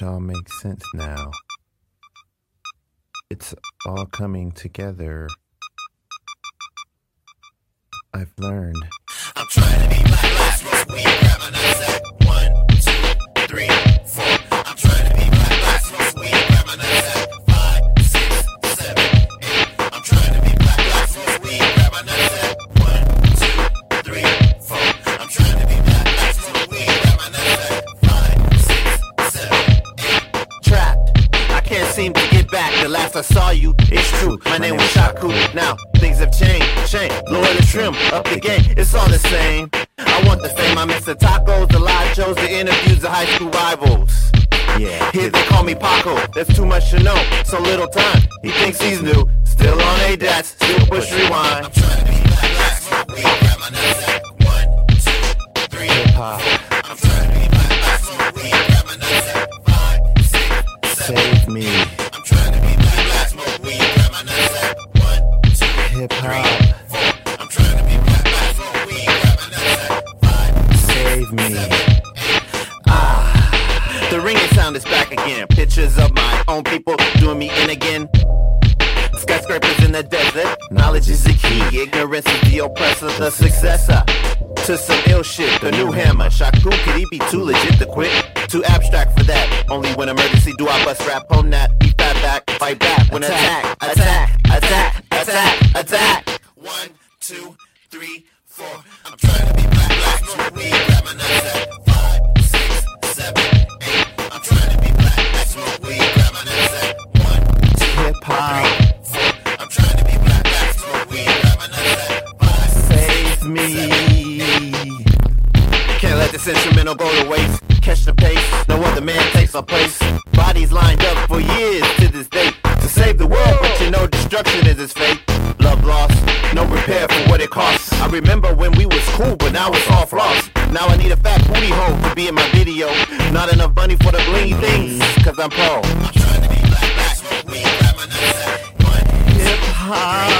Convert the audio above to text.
It all makes sense now. It's all coming together. I've learned. I'm trying to be black, smoke weed, grab my nutsack. 1, 2, 3, 4. I'm trying to be black, smoke weed, grab my nutsack. 5, 6, 7, 8. I'm trying to be black, smoke weed, grab my nutsack. 1, 2, 3, 4. I'm trying to be black, smoke weed, grab my nutsack. 5, 6, 7, 8. Trapped, I can't seem to get back. The last I saw you, it's true. My name was Shaku. Now things have changed. Lower the trim, up the game. It's all the same. I want the fame. I miss the tacos, the live shows, the interviews, the high school rivals. Yeah, here they call me Paco. There's too much to know, so little time. He thinks he's new, still on ADATs, still push rewind. I'm trying to be black, smoke weed, grab my nutsack. 1, 2, 3, 4. I'm trying to be black, smoke weed, grab my nutsack. 5, 6, 7, Save me. I'm trying to be black, smoke weed, grab my nutsack. 1, 2, Hip 3, hop. 4. I'm trying to be black, smoke weed, grab my nutsack. 5, 6, Save me. 7, 8. The ringing sound is back again. Pictures of my own people doing me in again. Skyscrapers in the desert. Knowledge is the key. Ignorance is the oppressor, the successor to some ill shit. The new hammer. Shaku, could he be too legit to quit? Too abstract for that. Only when emergency do I bust rap on that. Beat that back, fight back. When attack, attack, attack, attack, attack. 1, 2, 3, 4. I'm trying to be black, smoke weed, grab my nutsack. 5, 6, 7, 8. I'm trying to be black, smoke weed, grab my nutsack. 1, 2, Hip hop. 3, 4. I'm trying to be black, smoke weed, grab my nutsack. 5, 6, Save me. Can't let this instrumental go to waste. Catch the pace, no other man takes my place. Bodies lined up for years to this date to save the world, but you know destruction is his fate. Love lost, no repair for what it costs. I remember when we was cool, but now it's all floss. Now I need a fat booty hole to be in my video. Not enough money for the blingy things, cause I'm pro. I'm trying to be black, smoke weed, grab my nutsack. 1, 2, 3, 4.